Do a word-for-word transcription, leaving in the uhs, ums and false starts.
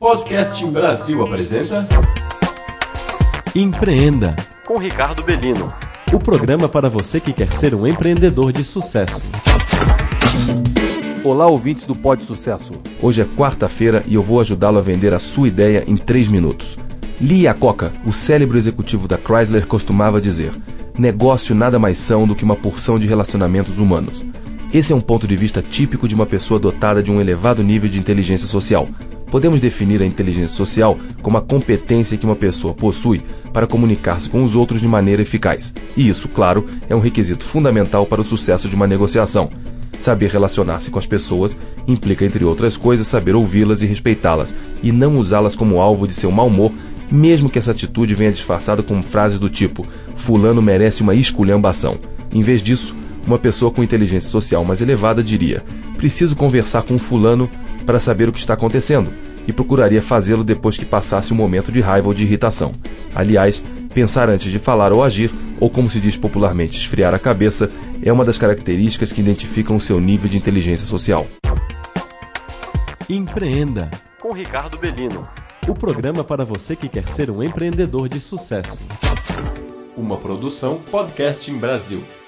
Podcast Brasil apresenta Empreenda, com Ricardo Bellino. o programa para você que quer ser um empreendedor de sucesso. Olá, ouvintes do Pod Sucesso. Hoje é quarta-feira e eu vou ajudá-lo a vender a sua ideia em três minutos. Lee Iacocca, o célebre executivo da Chrysler, costumava dizer: negócio nada mais são do que uma porção de relacionamentos humanos. Esse é um ponto de vista típico de uma pessoa dotada de um elevado nível de inteligência social. Podemos definir a inteligência social como a competência que uma pessoa possui para comunicar-se com os outros de maneira eficaz. E isso, claro, é um requisito fundamental para o sucesso de uma negociação. Saber relacionar-se com as pessoas implica, entre outras coisas, saber ouvi-las e respeitá-las, e não usá-las como alvo de seu mau humor, mesmo que essa atitude venha disfarçada com frases do tipo "fulano merece uma esculhambação". Em vez disso, uma pessoa com inteligência social mais elevada diria: preciso conversar com o fulano para saber o que está acontecendo, e procuraria fazê-lo depois que passasse um momento de raiva ou de irritação. Aliás, pensar antes de falar ou agir, ou como se diz popularmente, esfriar a cabeça, é uma das características que identificam o seu nível de inteligência social. Empreenda, Com Ricardo Bellino. o programa para você que quer ser um empreendedor de sucesso. uma produção Podcast Brasil.